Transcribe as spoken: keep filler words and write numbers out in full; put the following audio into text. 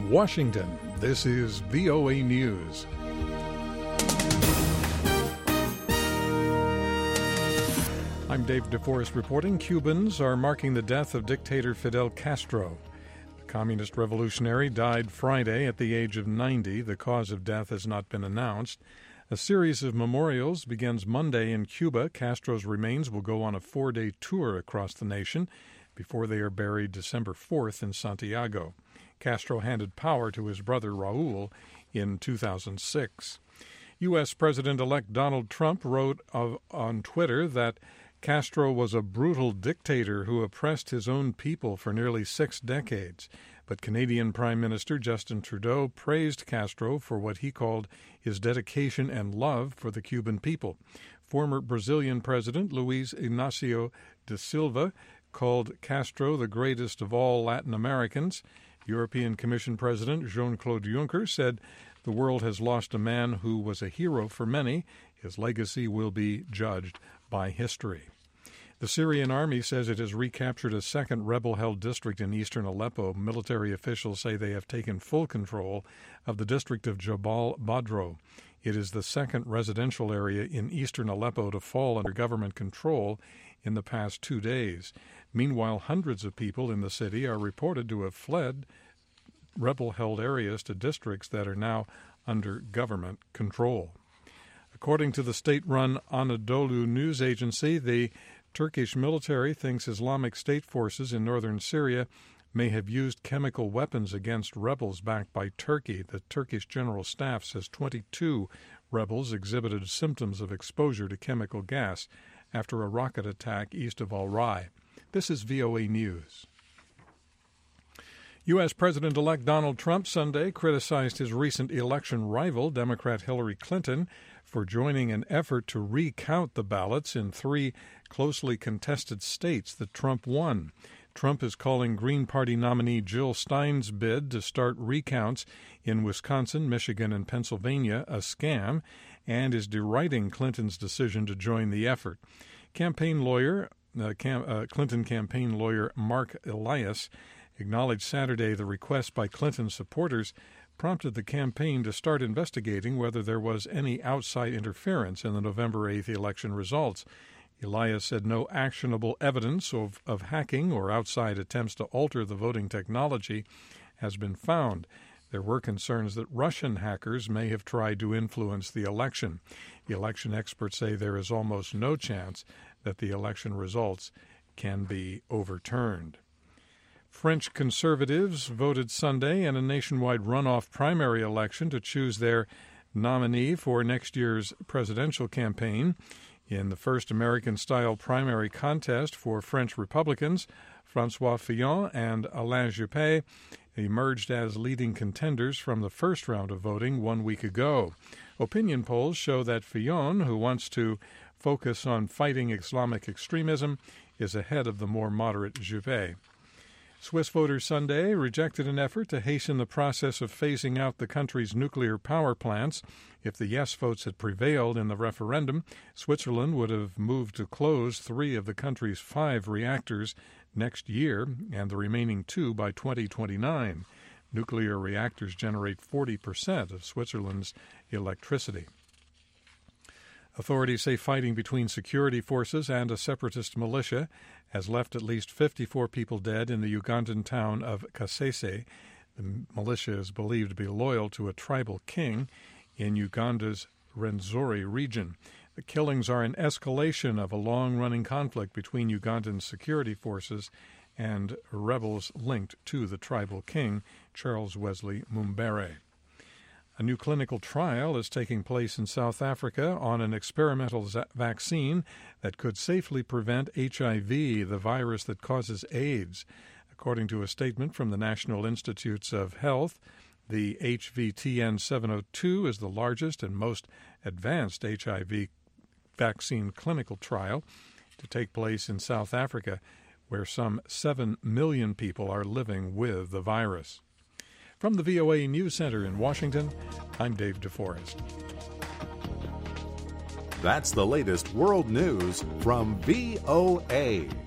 From Washington, this is V O A News. I'm Dave DeForest reporting. Cubans are marking the death of dictator Fidel Castro. The communist revolutionary died Friday at the age of ninety. The cause of death has not been announced. A series of memorials begins Monday in Cuba. Castro's remains will go on a four-day tour across the nation before they are buried December fourth in Santiago. Castro handed power to his brother Raul in two thousand six. U S. President-elect Donald Trump wrote of, on Twitter that Castro was a brutal dictator who oppressed his own people for nearly six decades. But Canadian Prime Minister Justin Trudeau praised Castro for what he called his dedication and love for the Cuban people. Former Brazilian President Luiz Inácio da Silva called Castro the greatest of all Latin Americans. European Commission President Jean-Claude Juncker said the world has lost a man who was a hero for many. His legacy will be judged by history. The Syrian army says it has recaptured a second rebel-held district in eastern Aleppo. Military officials say they have taken full control of the district of Jabal Badro. It is the second residential area in eastern Aleppo to fall under government control in the past two days. Meanwhile, hundreds of people in the city are reported to have fled rebel-held areas to districts that are now under government control. According to the state-run Anadolu news agency, the Turkish military thinks Islamic State forces in northern Syria may have used chemical weapons against rebels backed by Turkey. The Turkish General Staff says twenty-two rebels exhibited symptoms of exposure to chemical gas after a rocket attack east of Al-Rai. This is V O A News. U S. President-elect Donald Trump Sunday criticized his recent election rival, Democrat Hillary Clinton, for joining an effort to recount the ballots in three closely contested states that Trump won. Trump is calling Green Party nominee Jill Stein's bid to start recounts in Wisconsin, Michigan, and Pennsylvania a scam, and is deriding Clinton's decision to join the effort. Campaign lawyer, uh, cam, uh, Clinton campaign lawyer Mark Elias acknowledged Saturday the request by Clinton supporters prompted the campaign to start investigating whether there was any outside interference in the November eighth election results. Elias said no actionable evidence of, of hacking or outside attempts to alter the voting technology has been found. There were concerns that Russian hackers may have tried to influence the election. The election experts say there is almost no chance that the election results can be overturned. French conservatives voted Sunday in a nationwide runoff primary election to choose their nominee for next year's presidential campaign. In the first American-style primary contest for French Republicans, François Fillon and Alain Juppé emerged as leading contenders from the first round of voting one week ago. Opinion polls show that Fillon, who wants to focus on fighting Islamic extremism, is ahead of the more moderate Juppé. Swiss voters Sunday rejected an effort to hasten the process of phasing out the country's nuclear power plants. If the yes votes had prevailed in the referendum, Switzerland would have moved to close three of the country's five reactors next year and the remaining two by twenty twenty-nine. Nuclear reactors generate forty percent of Switzerland's electricity. Authorities say fighting between security forces and a separatist militia has left at least fifty-four people dead in the Ugandan town of Kasese. The militia is believed to be loyal to a tribal king in Uganda's Rwenzori region. The killings are an escalation of a long-running conflict between Ugandan security forces and rebels linked to the tribal king, Charles Wesley Mumbere. A new clinical trial is taking place in South Africa on an experimental za- vaccine that could safely prevent H I V, the virus that causes AIDS. According to a statement from the National Institutes of Health, the H V T N seven oh two is the largest and most advanced H I V vaccine clinical trial to take place in South Africa, where some seven million people are living with the virus. From the V O A News Center in Washington, I'm Dave DeForest. That's the latest world news from V O A.